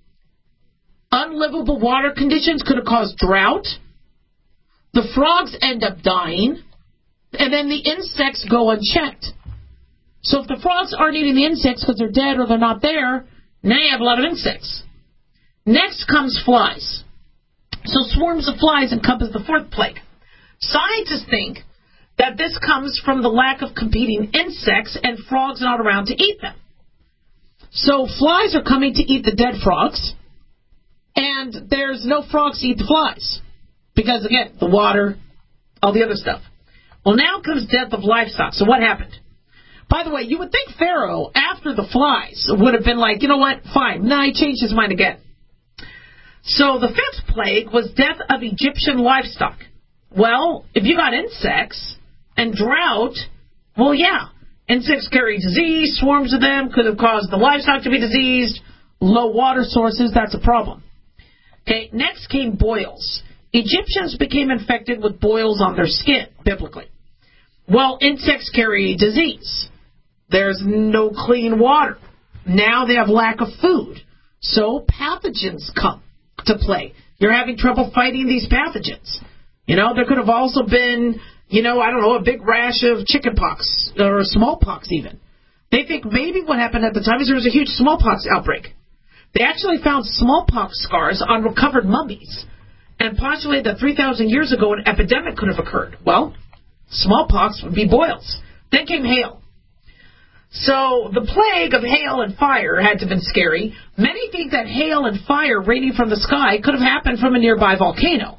L: Unlivable water conditions could have caused drought. The frogs end up dying, and then the insects go unchecked. So if the frogs aren't eating the insects because they're dead or they're not there, now you have a lot of insects. Next comes flies. So swarms of flies encompass the fourth plague. Scientists think that this comes from the lack of competing insects and frogs not around to eat them. So flies are coming to eat the dead frogs, and there's no frogs to eat the flies. Because, again, the water, all the other stuff. Well, now comes death of livestock. So what happened? By the way, you would think Pharaoh, after the flies, would have been like, you know what, fine. Nah, he changed his mind again. So the fifth plague was death of Egyptian livestock. Well, if you got insects and drought, well, yeah. Insects carry disease, swarms of them could have caused the livestock to be diseased. Low water sources, that's a problem. Okay, next came boils. Egyptians became infected with boils on their skin, biblically. Well, insects carry disease. There's no clean water. Now they have lack of food. So pathogens come to play. You're having trouble fighting these pathogens. You know, there could have also been, you know, I don't know, a big rash of chickenpox or smallpox even. They think maybe what happened at the time is there was a huge smallpox outbreak. They actually found smallpox scars on recovered mummies and postulated that three thousand years ago an epidemic could have occurred. Well, smallpox would be boils. Then came hail. So the plague of hail and fire had to have been scary. Many think that hail and fire raining from the sky could have happened from a nearby volcano.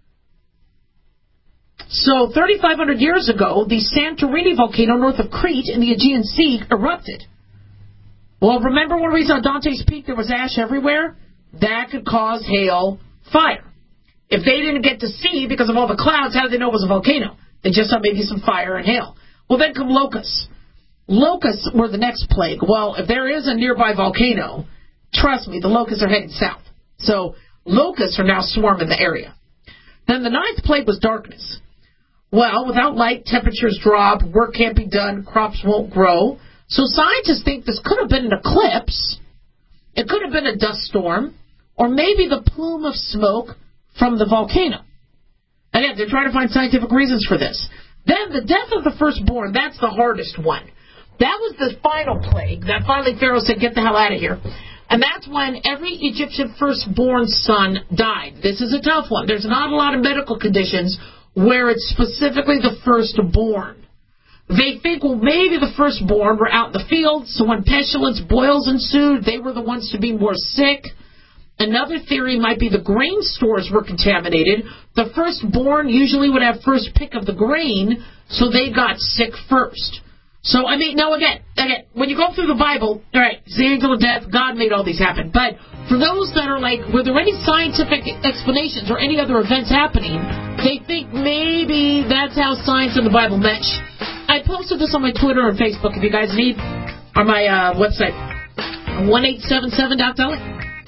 L: So thirty-five hundred years ago, the Santorini volcano north of Crete in the Aegean Sea erupted. Well, remember when we saw Dante's Peak, there was ash everywhere? That could cause hail, fire. If they didn't get to see because of all the clouds, how did they know it was a volcano? They just saw maybe some fire and hail. Well, then come locusts. Locusts were the next plague. Well, if there is a nearby volcano, trust me, the locusts are heading south. So locusts are now swarming the area. Then the ninth plague was darkness. Well, without light, temperatures drop, work can't be done, crops won't grow. So scientists think this could have been an eclipse, it could have been a dust storm, or maybe the plume of smoke from the volcano. Again, they're trying to find scientific reasons for this. Then the death of the firstborn, that's the hardest one. That was the final plague that finally Pharaoh said, get the hell out of here. And that's when every Egyptian firstborn son died. This is a tough one. There's not a lot of medical conditions where it's specifically the firstborn. They think, well, maybe the firstborn were out in the field, so when pestilence, boils ensued, they were the ones to be more sick. Another theory might be the grain stores were contaminated. The firstborn usually would have first pick of the grain, so they got sick first. So, I mean, now again, again, when you go through the Bible, all right, it's the angel of death, God made all these happen. But for those that are like, were there any scientific explanations or any other events happening, they think maybe that's how science and the Bible mesh. I posted this on my Twitter and Facebook if you guys need, or my uh, website, one eight seven seven dot dolly.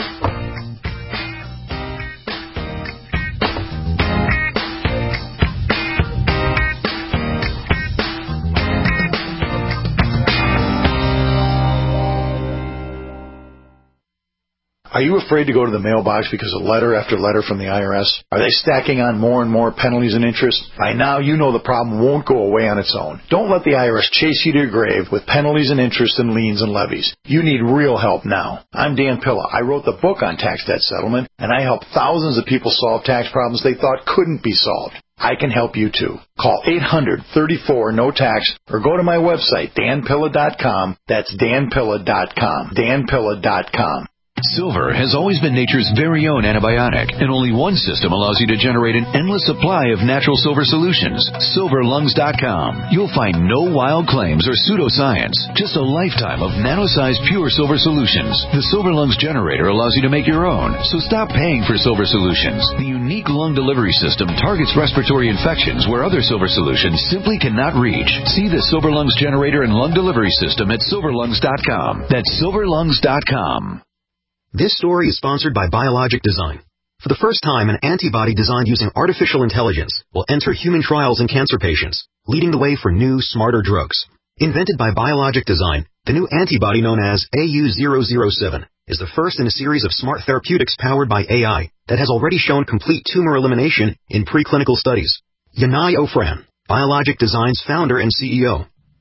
S: Are you afraid to go to the mailbox because of letter after letter from the I R S? Are they stacking on more and more penalties and interest? By now, you know the problem won't go away on its own. Don't let the I R S chase you to your grave with penalties and interest and liens and levies. You need real help now. I'm Dan Pilla. I wrote the book on tax debt settlement, and I help thousands of people solve tax problems they thought couldn't be solved. I can help you too. Call eight hundred, thirty-four, no tax or go to my website, dan pilla dot com. That's dan pilla dot com. dan pilla dot com.
C: Silver has always been nature's very own antibiotic, and only one system allows you to generate an endless supply of natural silver solutions. silver lungs dot com. You'll find no wild claims or pseudoscience, just a lifetime of nano-sized pure silver solutions. The Silver Lungs generator allows you to make your own, so stop paying for silver solutions. The unique lung delivery system targets respiratory infections where other silver solutions simply cannot reach. See the Silver Lungs generator and lung delivery system at silver lungs dot com. That's silver lungs dot com.
T: This story is sponsored by Biologic Design. For the first time, an antibody designed using artificial intelligence will enter human trials in cancer patients, leading the way for new, smarter drugs. Invented by Biologic Design, the new antibody known as A U zero zero seven is the first in a series of smart therapeutics powered by A I that has already shown complete tumor elimination in preclinical studies. Yanai Ofran, Biologic Design's founder and C E O.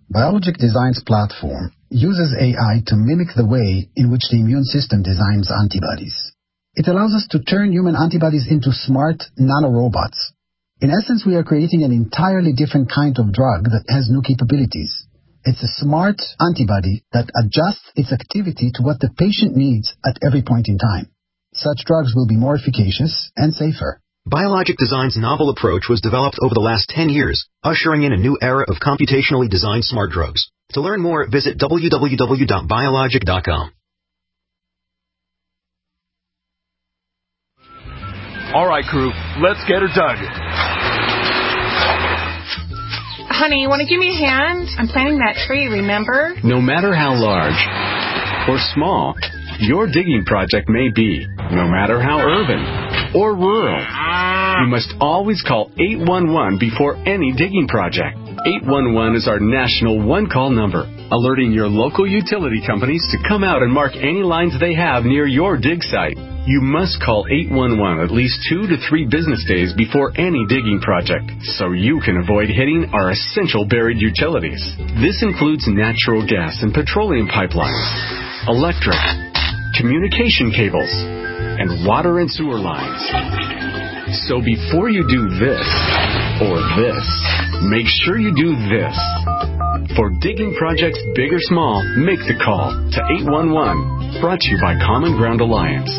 U: Biologic Design's platform uses A I to mimic the way in which the immune system designs antibodies. It allows us to turn human antibodies into smart nanorobots. In essence, we are creating an entirely different kind of drug that has new capabilities. It's a smart antibody that adjusts its activity to what the patient needs at every point in time. Such drugs will be more efficacious and safer.
T: Biologic Design's novel approach was developed over the last ten years, ushering in a new era of computationally designed smart drugs. To learn more, visit w w w dot biologic dot com.
A: All right, crew, let's get her dug.
V: Honey, you want to give me a hand? I'm planting that tree, remember?
W: No matter how large or small your digging project may be, no matter how urban or rural, you must always call eight one one before any digging project. eight one one is our national one-call number, alerting your local utility companies to come out and mark any lines they have near your dig site. You must call eight one one at least two to three business days before any digging project, so you can avoid hitting our essential buried utilities. This includes natural gas and petroleum pipelines, electric, communication cables, and water and sewer lines. So before you do this or this, make sure you do this. For digging projects big or small, make the call to eight one one. Brought to you by Common Ground Alliance.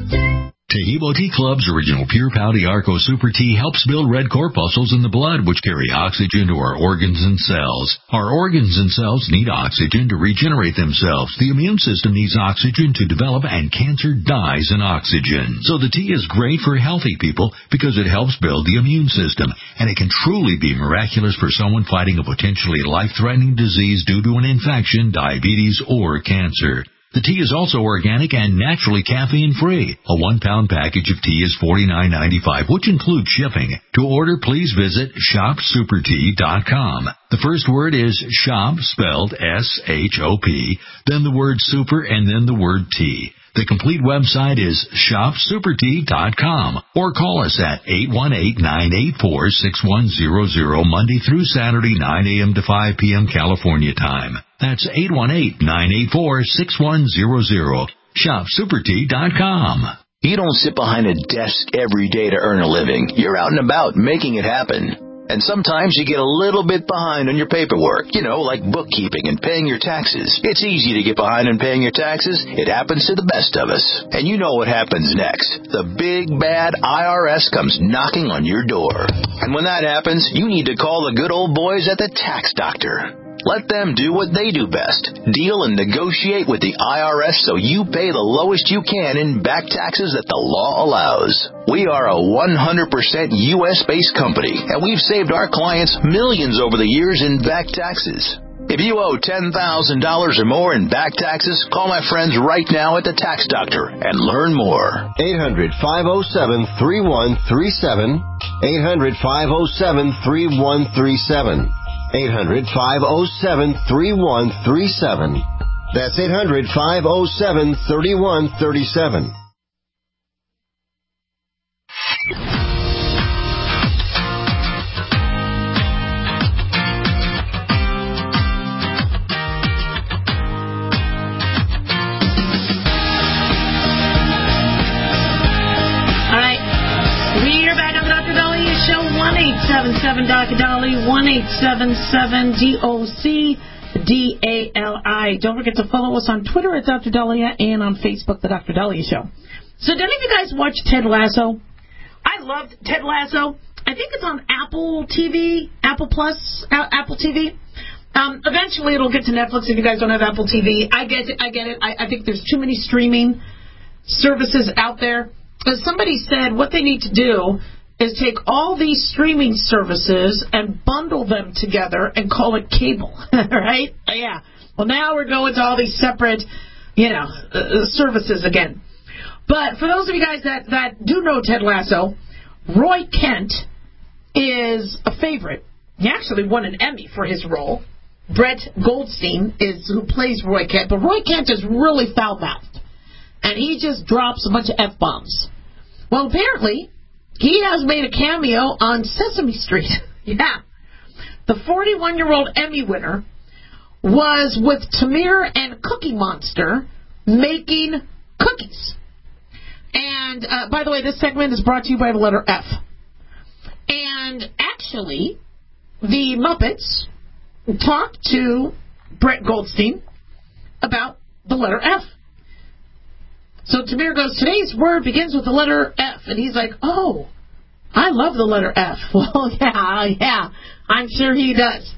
X: Taheebo Tea Club's original Pure Pouty Arco Super Tea helps build red corpuscles in the blood, which carry oxygen to our organs and cells. Our organs and cells need oxygen to regenerate themselves. The immune system needs oxygen to develop, and cancer dies in oxygen. So the tea is great for healthy people because it helps build the immune system, and it can truly be miraculous for someone fighting a potentially life-threatening disease due to an infection, diabetes, or cancer. The tea is also organic and naturally caffeine-free. A one-pound package of tea is forty-nine ninety-five, which includes shipping. To order, please visit shop super tea dot com. The first word is shop, spelled S H O P, then the word super, and then the word tea. The complete website is shop super tea dot com, or call us at eight one eight, nine eight four, six one zero zero Monday through Saturday, nine a.m. to five p.m. California time. That's eight one eight, nine eight four, six one zero zero. shop super tea dot com.
Y: You don't sit behind a desk every day to earn a living. You're out and about making it happen. And sometimes you get a little bit behind on your paperwork, you know, like bookkeeping and paying your taxes. It's easy to get behind on paying your taxes. It happens to the best of us. And you know what happens next. The big, bad I R S comes knocking on your door. And when that happens, you need to call the good old boys at the Tax Doctor. Let them do what they do best. Deal and negotiate with the I R S so you pay the lowest you can in back taxes that the law allows. We are a one hundred percent U S-based company, and we've saved our clients millions over the years in back taxes. If you owe ten thousand dollars or more in back taxes, call my friends right now at the Tax Doctor and learn more.
Z: eight hundred, five oh seven, three one three seven. eight hundred, five oh seven, three one three seven. eight hundred, five oh seven, three one three seven. That's eight hundred, five oh seven, three one three seven.
E: one eight seven seven Doctor Dolly, one eight seven seven D O C D A L I. Don't forget to follow us on Twitter at Doctor Dahlia and on Facebook, The Doctor Dahlia Show. So did any of you guys watch Ted Lasso? I loved Ted Lasso. I think it's on Apple T V, Apple Plus, uh, Apple T V. Um, eventually it'll get to Netflix if you guys don't have Apple T V. I get it. I get it. I, I think there's too many streaming services out there. As somebody said, what they need to do is take all these streaming services and bundle them together and call it cable, right? Yeah. Well, now we're going to all these separate, you know, uh, services again. But for those of you guys that, that do know Ted Lasso, Roy Kent is a favorite. He actually won an Emmy for his role. Brett Goldstein is who plays Roy Kent, but Roy Kent is really foul-mouthed, and he just drops a bunch of F-bombs. Well, apparently, he has made a cameo on Sesame Street. Yeah. The forty-one-year-old Emmy winner
L: was with Tamir and Cookie Monster making cookies. And, uh, by the way, this segment is brought to you by the letter F. And actually, the Muppets talked to Brett Goldstein about the letter F. So Tamir goes, today's word begins with the letter F. And he's like, oh, I love the letter F. Well, yeah, yeah, I'm sure he does.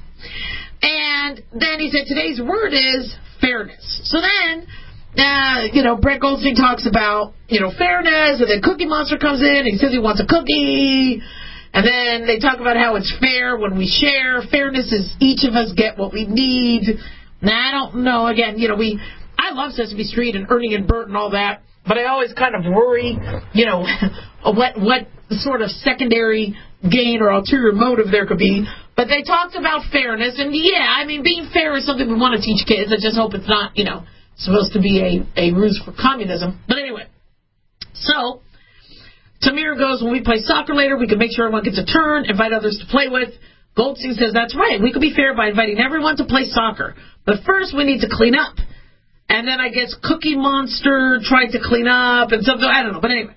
L: And then he said, today's word is fairness. So then, uh, you know, Brett Goldstein talks about, you know, fairness, and then Cookie Monster comes in, and he says he wants a cookie. And then they talk about how it's fair when we share. Fairness is each of us get what we need. Now, I don't know. Again, you know, we I love Sesame Street and Ernie and Bert and all that, but I always kind of worry, you know, what what sort of secondary gain or ulterior motive there could be. But they talked about fairness, and yeah, I mean, being fair is something we want to teach kids. I just hope it's not, you know, supposed to be a, a ruse for communism. But anyway, so Tamir goes, when we play soccer later, we can make sure everyone gets a turn, invite others to play with. Goldstein says, that's right. We could be fair by inviting everyone to play soccer. But first, we need to clean up. And then I guess Cookie Monster tried to clean up and something. I don't know. But anyway.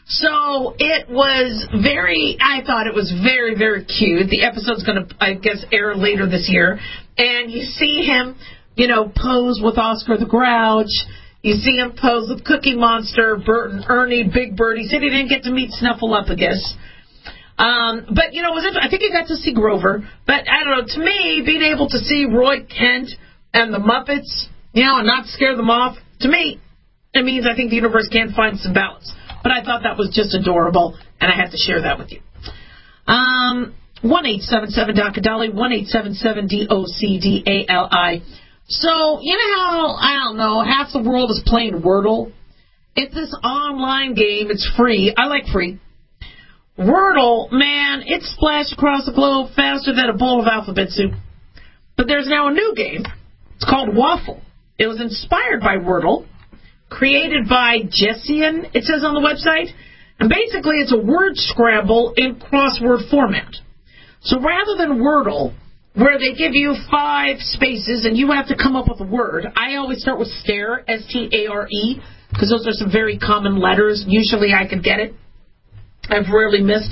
L: So it was very, I thought it was very, very cute. The episode's going to, I guess, air later this year. And you see him, you know, pose with Oscar the Grouch. You see him pose with Cookie Monster, Bert and Ernie, Big Bird. He said he didn't get to meet Snuffleupagus. Um, but, you know, it was interesting. I think he got to see Grover. But, I don't know, to me, being able to see Roy Kent and the Muppets, you know, and not scare them off, to me, it means I think the universe can find some balance. But I thought that was just adorable, and I had to share that with you. Um, one eight seven seven D O C A D A L I, one eight seven seven D O C D A L I. So, you know how, I don't know, half the world is playing Wordle? It's this online game. It's free. I like free. Wordle, man, it splashed across the globe faster than a bowl of alphabet soup. But there's now a new game. It's called Waffle. It was inspired by Wordle, created by Jessian, it says on the website. And basically, it's a word scramble in crossword format. So rather than Wordle, where they give you five spaces and you have to come up with a word, I always start with stare, S T A R E, because those are some very common letters. Usually I can get it. I've rarely missed.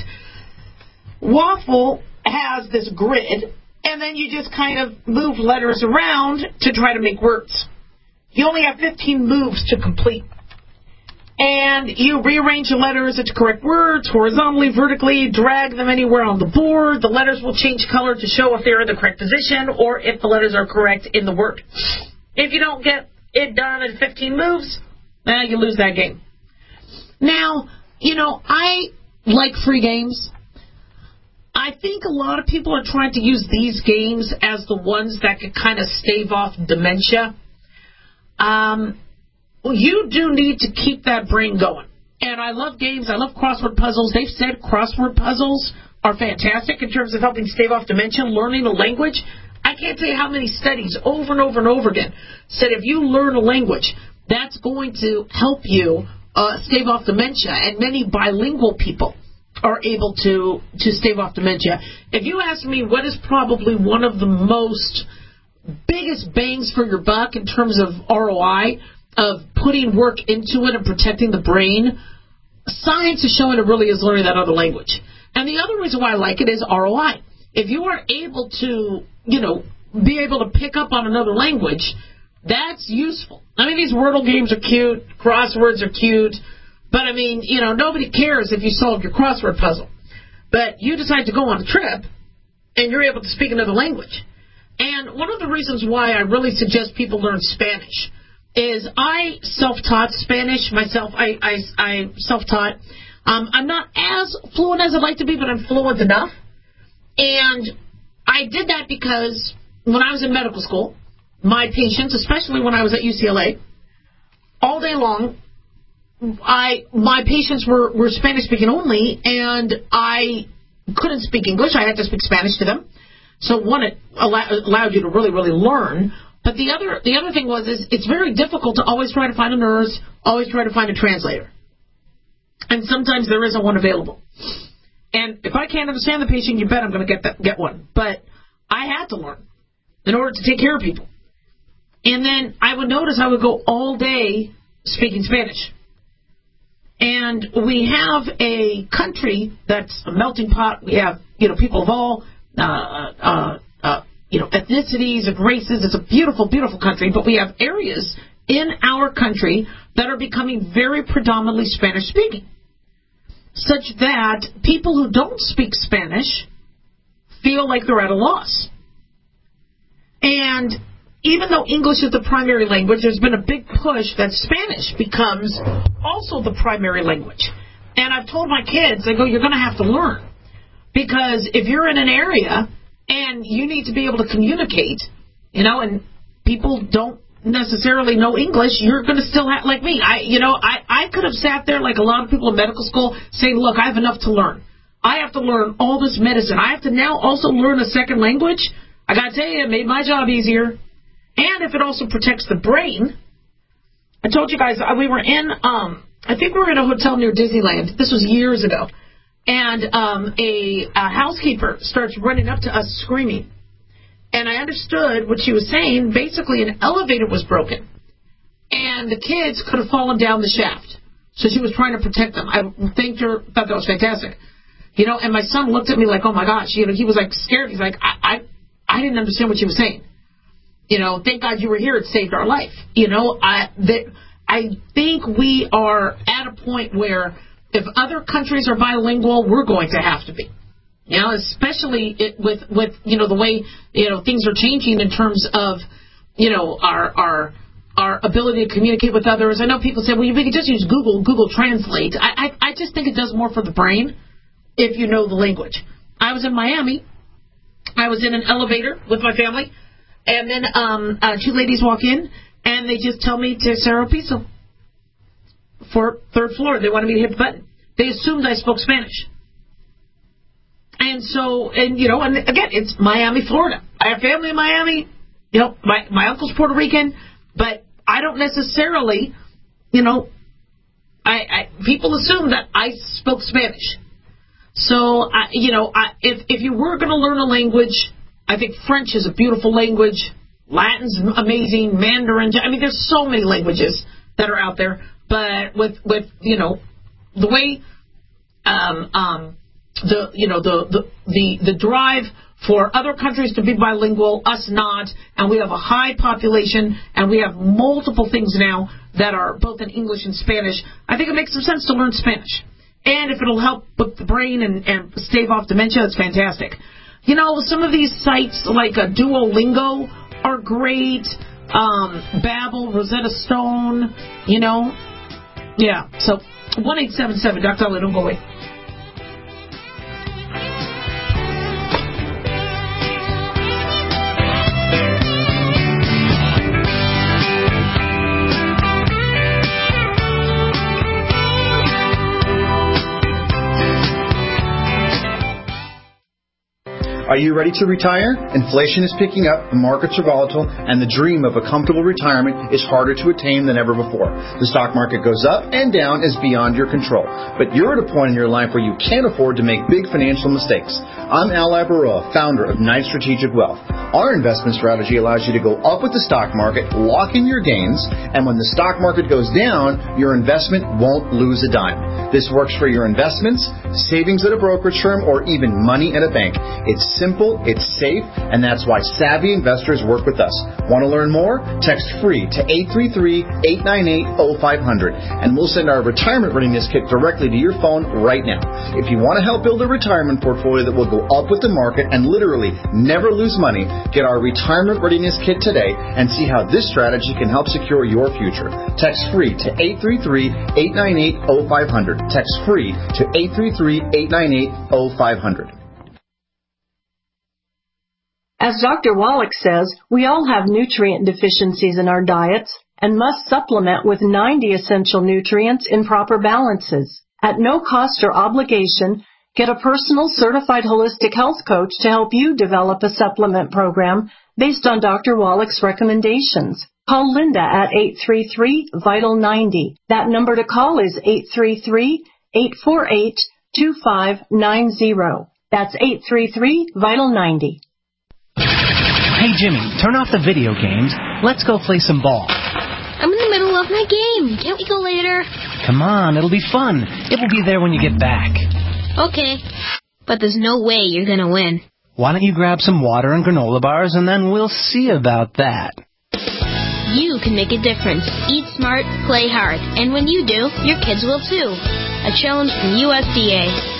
L: Waffle has this grid, and then you just kind of move letters around to try to make words. You only have fifteen moves to complete. And you rearrange the letters into correct words, horizontally, vertically, drag them anywhere on the board. The letters will change color to show if they're in the correct position or if the letters are correct in the word. If you don't get it done in fifteen moves, then you lose that game. Now, you know, I like free games. I think a lot of people are trying to use these games as the ones that could kind of stave off dementia. Um, you do need to keep that brain going. And I love games. I love crossword puzzles. They've said crossword puzzles are fantastic in terms of helping stave off dementia, learning a language. I can't tell you how many studies over and over and over again said if you learn a language, that's going to help you uh, stave off dementia. And many bilingual people are able to, to stave off dementia. If you ask me what is probably one of the most biggest bangs for your buck in terms of R O I, of putting work into it and protecting the brain, science is showing it really is learning that other language. And the other reason why I like it is R O I. If you are able to, you know, be able to pick up on another language, that's useful. I mean, these Wordle games are cute, crosswords are cute, but I mean, you know, nobody cares if you solve your crossword puzzle. But you decide to go on a trip, and you're able to speak another language. And one of the reasons why I really suggest people learn Spanish is I self-taught Spanish myself. I, I, I self-taught. Um, I'm not as fluent as I'd like to be, but I'm fluent enough. And I did that because when I was in medical school, my patients, especially when I was at U C L A, all day long, I my patients were, were Spanish-speaking only, and I couldn't speak English. I had to speak Spanish to them. So one, it allow, allowed you to really, really learn. But the other the other thing was is it's very difficult to always try to find a nurse, always try to find a translator. And sometimes there isn't one available. And if I can't understand the patient, you bet I'm going to get that, get one. But I had to learn in order to take care of people. And then I would notice I would go all day speaking Spanish. And we have a country that's a melting pot. We have, you know, people of all, uh, uh, uh, you know, ethnicities and races. It's a beautiful, beautiful country. But we have areas in our country that are becoming very predominantly Spanish-speaking, such that people who don't speak Spanish feel like they're at a loss. And even though English is the primary language, there's been a big push that Spanish becomes also the primary language. And I've told my kids, I go, you're going to have to learn. Because if you're in an area and you need to be able to communicate, you know, and people don't necessarily know English, you're going to still have, like me, I, you know, I, I could have sat there like a lot of people in medical school saying, look, I have enough to learn. I have to learn all this medicine. I have to now also learn a second language. I got to tell you, it made my job easier. And if it also protects the brain, I told you guys, we were in, um, I think we were in a hotel near Disneyland. This was years ago. And um, a, a housekeeper starts running up to us screaming. And I understood what she was saying. Basically, an elevator was broken. And the kids could have fallen down the shaft. So she was trying to protect them. I thanked her, thought that was fantastic. You know, and my son looked at me like, oh, my gosh. You know, he was like scared. He's like, I, I, I didn't understand what she was saying. You know, thank God you were here. It saved our life. You know, I that I think we are at a point where if other countries are bilingual, we're going to have to be. You know, especially it, with, with, you know, the way, you know, things are changing in terms of, you know, our our our ability to communicate with others. I know people say, well, you can just use Google, Google Translate. I, I, I just think it does more for the brain if you know the language. I was in Miami. I was in an elevator with my family. And then um, uh, two ladies walk in, and they just tell me to Cerro Piso for third floor. They wanted me to hit the button. They assumed I spoke Spanish. And so, and you know, and again, it's Miami, Florida. I have family in Miami. You know, my, my uncle's Puerto Rican, but I don't necessarily, you know, I, I people assume that I spoke Spanish. So, I, you know, I, if if you were going to learn a language, I think French is a beautiful language. Latin's amazing. Mandarin. I mean, there's so many languages that are out there. But with, with you know, the way, um, um, the you know the, the the the drive for other countries to be bilingual, us not, and we have a high population, and we have multiple things now that are both in English and Spanish. I think it makes some sense to learn Spanish. And if it'll help with the brain and, and stave off dementia, it's fantastic. You know, some of these sites like uh, Duolingo are great. Um, Babbel, Rosetta Stone, you know. Yeah, so one eight seven seven, Doctor Dolly, don't go away.
B: Are you ready to retire? Inflation is picking up, the markets are volatile, and the dream of a comfortable retirement is harder to attain than ever before. The stock market goes up and down is beyond your control. But you're at a point in your life where you can't afford to make big financial mistakes. I'm Al Labaroa, founder of Knight Strategic Wealth. Our investment strategy allows you to go up with the stock market, lock in your gains, and when the stock market goes down, your investment won't lose a dime. This works for your investments, savings at a brokerage firm, or even money at a bank. It's simple, it's safe, and that's why savvy investors work with us. Want to learn more? Text FREE to eight three three, eight nine eight, zero five zero zero, and we'll send our retirement readiness kit directly to your phone right now. If you want to help build a retirement portfolio that will go up with the market and literally never lose money, get our retirement readiness kit today and see how this strategy can help secure your future. Text FREE to eight three three, eight nine eight, zero five zero zero. Text FREE to eight three three, eight nine eight, zero five zero zero.
F: As Doctor Wallach says, we all have nutrient deficiencies in our diets and must supplement with ninety essential nutrients in proper balances. At no cost or obligation, get a personal certified holistic health coach to help you develop a supplement program based on Doctor Wallach's recommendations. Call Linda at eight three three, vital ninety. That number to call is eight three three, eight four eight, two five nine zero. That's eight three three, vital ninety.
D: Hey, Jimmy, turn off the video games. Let's go play some ball.
G: I'm in the middle of my game. Can't we go later?
D: Come on, it'll be fun. It will be there when you get back.
G: Okay. But there's no way you're going to win.
D: Why don't you grab some water and granola bars, and then we'll see about that.
G: You can make a difference. Eat smart, play hard. And when you do, your kids will too. A challenge from U S D A.